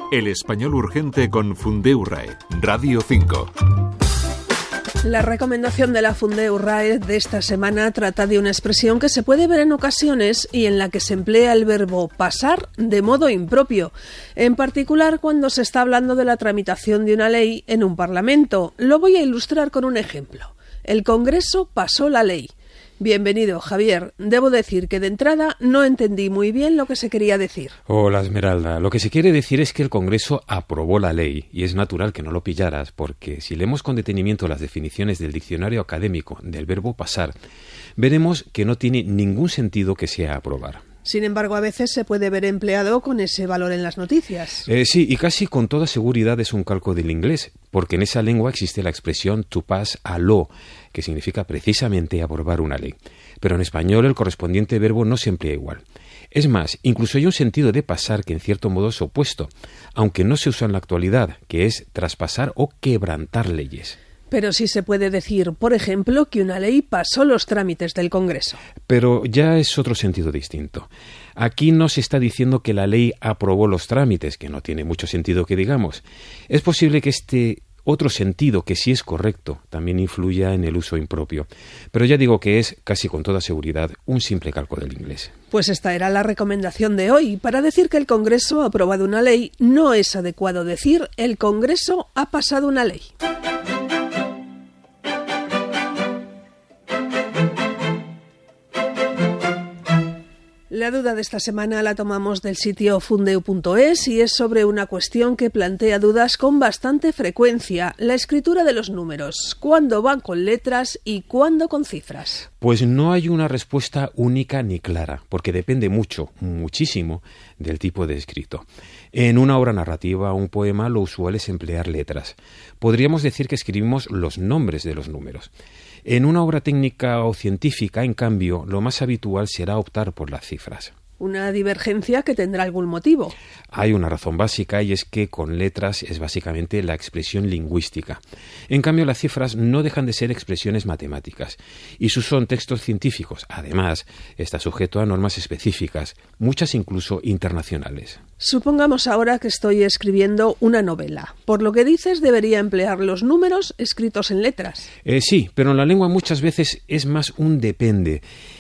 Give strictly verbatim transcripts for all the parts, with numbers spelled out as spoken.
El español urgente con Fundeu RAE, Radio cinco. La recomendación de la Fundeu RAE de esta semana trata de una expresión que se puede ver en ocasiones y en la que se emplea el verbo pasar de modo impropio, en particular cuando se está hablando de la tramitación de una ley en un parlamento. Lo voy a ilustrar con un ejemplo. El Congreso pasó la ley. Bienvenido, Javier. Debo decir que de entrada no entendí muy bien lo que se quería decir. Hola, Esmeralda. Lo que se quiere decir es que el Congreso aprobó la ley, y es natural que no lo pillaras, porque si leemos con detenimiento las definiciones del diccionario académico del verbo pasar, veremos que no tiene ningún sentido que sea aprobar. Sin embargo, a veces se puede ver empleado con ese valor en las noticias. Eh, sí, y casi con toda seguridad es un calco del inglés, porque en esa lengua existe la expresión to pass a law, que significa precisamente aprobar una ley. Pero en español el correspondiente verbo no se emplea igual. Es más, incluso hay un sentido de pasar que en cierto modo es opuesto, aunque no se usa en la actualidad, que es traspasar o quebrantar leyes. Pero sí se puede decir, por ejemplo, que una ley pasó los trámites del Congreso. Pero ya es otro sentido distinto. Aquí no se está diciendo que la ley aprobó los trámites, que no tiene mucho sentido que digamos. Es posible que este otro sentido, que sí es correcto, también influya en el uso impropio. Pero ya digo que es, casi con toda seguridad, un simple calco del inglés. Pues esta era la recomendación de hoy. Para decir que el Congreso ha aprobado una ley, no es adecuado decir el Congreso ha pasado una ley. La duda de esta semana la tomamos del sitio fundeu punto es y es sobre una cuestión que plantea dudas con bastante frecuencia: la escritura de los números. ¿Cuándo van con letras y cuándo con cifras? Pues no hay una respuesta única ni clara, porque depende mucho, muchísimo, del tipo de escrito. En una obra narrativa o un poema lo usual es emplear letras. Podríamos decir que escribimos los nombres de los números. En una obra técnica o científica, en cambio, lo más habitual será optar por las cifras. Una divergencia que tendrá algún motivo. Hay una razón básica, y es que con letras es básicamente la expresión lingüística. En cambio, las cifras no dejan de ser expresiones matemáticas, y sus son textos científicos. Además, está sujeto a normas específicas, muchas incluso internacionales. Supongamos ahora que estoy escribiendo una novela. Por lo que dices, debería emplear los números escritos en letras. Eh, sí, pero en la lengua muchas veces es más un depende.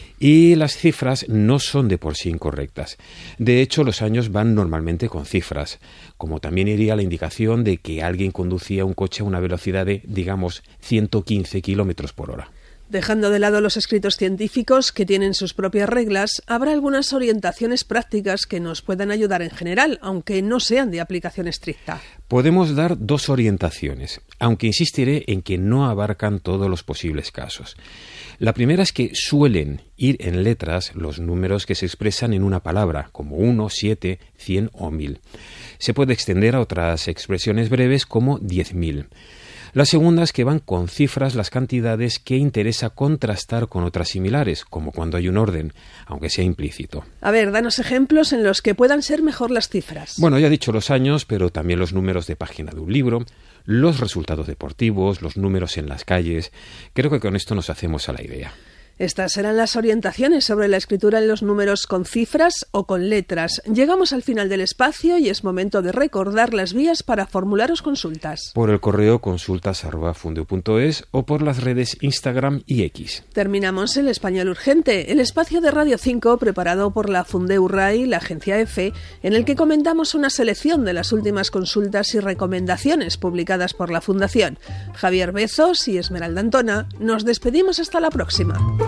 Y las cifras no son de por sí incorrectas. De hecho, los años van normalmente con cifras, como también iría la indicación de que alguien conducía un coche a una velocidad de, digamos, ciento quince kilómetros por hora. Dejando de lado los escritos científicos, que tienen sus propias reglas, habrá algunas orientaciones prácticas que nos puedan ayudar en general, aunque no sean de aplicación estricta. Podemos dar dos orientaciones, aunque insistiré en que no abarcan todos los posibles casos. La primera es que suelen ir en letras los números que se expresan en una palabra, como uno, siete, cien o mil. Se puede extender a otras expresiones breves como diez mil. La segunda es que van con cifras las cantidades que interesa contrastar con otras similares, como cuando hay un orden, aunque sea implícito. A ver, danos ejemplos en los que puedan ser mejor las cifras. Bueno, ya he dicho los años, pero también los números de página de un libro, los resultados deportivos, los números en las calles. Creo que con esto nos hacemos a la idea. Estas serán las orientaciones sobre la escritura en los números con cifras o con letras. Llegamos al final del espacio y es momento de recordar las vías para formularos consultas. Por el correo consultas arroba fundeu punto es o por las redes Instagram y X. Terminamos el Español Urgente, el espacio de Radio cinco preparado por la Fundeu RAE y la agencia EFE, en el que comentamos una selección de las últimas consultas y recomendaciones publicadas por la Fundación. Javier Bezos y Esmeralda Antona, nos despedimos hasta la próxima.